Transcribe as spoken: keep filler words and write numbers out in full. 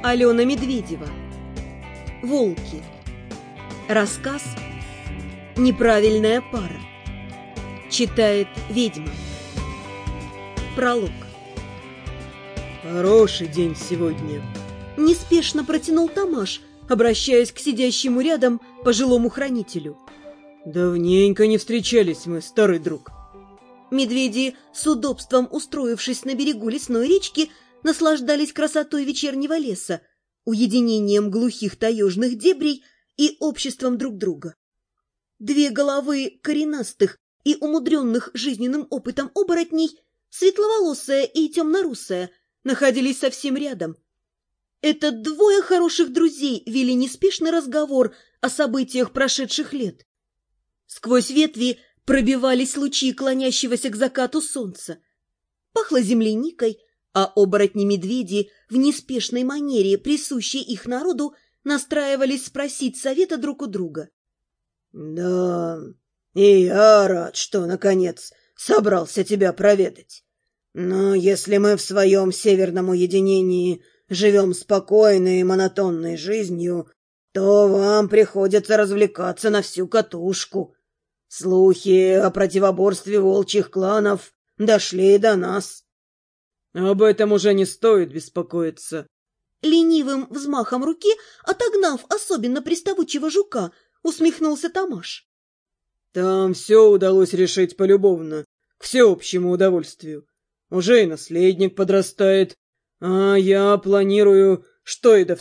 Алена Медведева. Волки. Рассказ «Неправильная пара». Читает ведьма. Пролог. Хороший день сегодня. Неспешно протянул Тамаш, обращаясь к сидящему рядом пожилому хранителю. Давненько не встречались мы, старый друг. Медведи, с удобством устроившись на берегу лесной речки, наслаждались красотой вечернего леса, уединением глухих таежных дебрей и обществом друг друга. Две головы коренастых и умудренных жизненным опытом оборотней, светловолосая и темнорусая, находились совсем рядом. Это двое хороших друзей вели неспешный разговор о событиях прошедших лет. Сквозь ветви пробивались лучи клонящегося к закату солнца. Пахло земляникой, а оборотни-медведи в неспешной манере, присущей их народу, настраивались спросить совета друг у друга. Да, и я рад, что, наконец, собрался тебя проведать. Но если мы в своем северном уединении живем спокойной и монотонной жизнью, то вам приходится развлекаться на всю катушку. Слухи о противоборстве волчьих кланов дошли до нас. Об этом уже не стоит беспокоиться. Ленивым взмахом руки, отогнав особенно приставучего жука, усмехнулся Тамаш. Там все удалось решить полюбовно, к всеобщему удовольствию. Уже и наследник подрастает, а я планирую, что и до